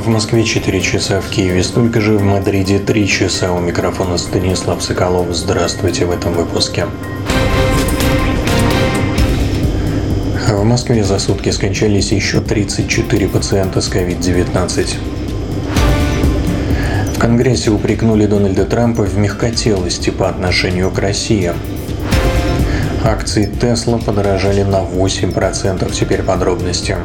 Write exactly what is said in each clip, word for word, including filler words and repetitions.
В Москве четыре часа, в Киеве столько же, в Мадриде три часа. У микрофона Станислав Соколов. Здравствуйте в этом выпуске. В Москве за сутки скончались еще тридцать четыре пациента с ковид девятнадцать. В Конгрессе упрекнули Дональда Трампа в мягкотелости по отношению к России. Акции Tesla подорожали на восемь процентов. Теперь подробности.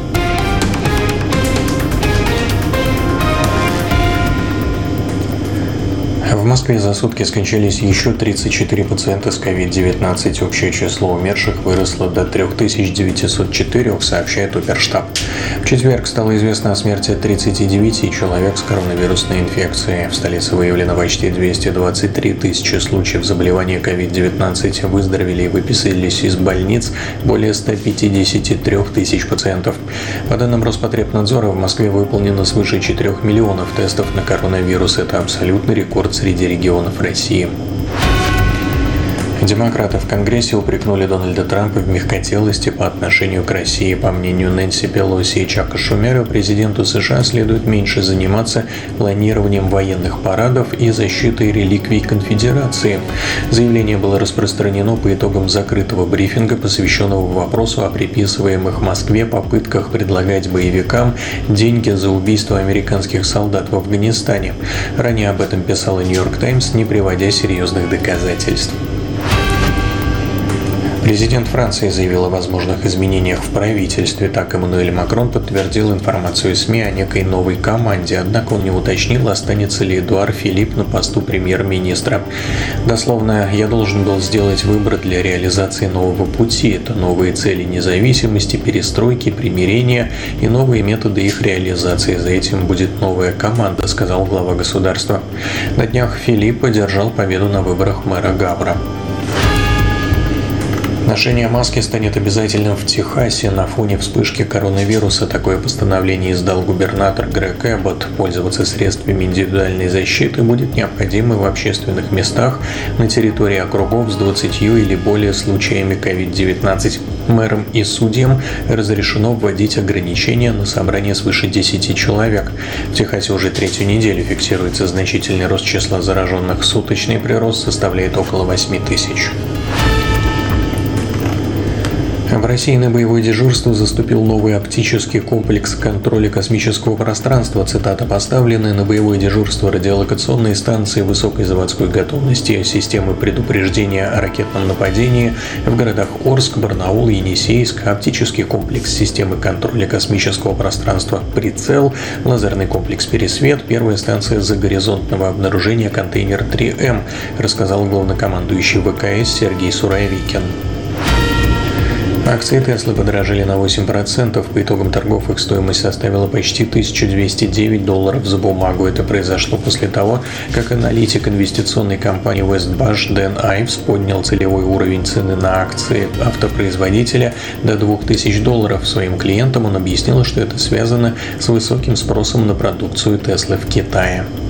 В Москве за сутки скончались еще тридцать четыре пациента с ковид девятнадцать. Общее число умерших выросло до три тысячи девятьсот четыре, сообщает Оперштаб. В четверг стало известно о смерти тридцати девяти человек с коронавирусной инфекцией. В столице выявлено почти двести двадцать три тысячи случаев заболевания ковид девятнадцать. Выздоровели и выписались из больниц более ста пятидесяти трёх тысяч пациентов. По данным Роспотребнадзора, в Москве выполнено свыше четырёх миллионов тестов на коронавирус. Это абсолютный рекорд среди регионов России. Демократы в Конгрессе упрекнули Дональда Трампа в мягкотелости по отношению к России. По мнению Нэнси Пелоси и Чака Шумера, президенту США следует меньше заниматься планированием военных парадов и защитой реликвий конфедерации. Заявление было распространено по итогам закрытого брифинга, посвященного вопросу о приписываемых Москве попытках предлагать боевикам деньги за убийство американских солдат в Афганистане. Ранее об этом писала Нью-Йорк Таймс, не приводя серьезных доказательств. Президент Франции заявил о возможных изменениях в правительстве. Так Эммануэль Макрон подтвердил информацию СМИ о некой новой команде, однако он не уточнил, останется ли Эдуард Филипп на посту премьер-министра. Дословно: «Я должен был сделать выбор для реализации нового пути. Это новые цели независимости, перестройки, примирения и новые методы их реализации. За этим будет новая команда», — сказал глава государства. На днях Филипп одержал победу на выборах мэра Гавра. Ношение маски станет обязательным в Техасе на фоне вспышки коронавируса. Такое постановление издал губернатор Грег Эббот. Пользоваться средствами индивидуальной защиты будет необходимо в общественных местах на территории округов с двадцатью или более случаями ковид девятнадцать. Мэрам и судьям разрешено вводить ограничения на собрание свыше десяти человек. В Техасе уже третью неделю фиксируется значительный рост числа зараженных. Суточный прирост составляет около восьми тысяч. В России на боевое дежурство заступил новый оптический комплекс контроля космического пространства. Цитата: «Поставленные на боевое дежурство радиолокационные станции высокой заводской готовности, системы предупреждения о ракетном нападении в городах Орск, Барнаул, Енисейск, оптический комплекс системы контроля космического пространства «Прицел», лазерный комплекс «Пересвет», первая станция загоризонтного обнаружения контейнер три эм», рассказал главнокомандующий ВКС Сергей Суровикин. Акции Tesla подорожали на восемь процентов. По итогам торгов их стоимость составила почти тысячу двести девять долларов за бумагу. Это произошло после того, как аналитик инвестиционной компании Westbush Дэн Айвс поднял целевой уровень цены на акции автопроизводителя до двух тысяч долларов. Своим клиентам он объяснил, что это связано с высоким спросом на продукцию Tesla в Китае.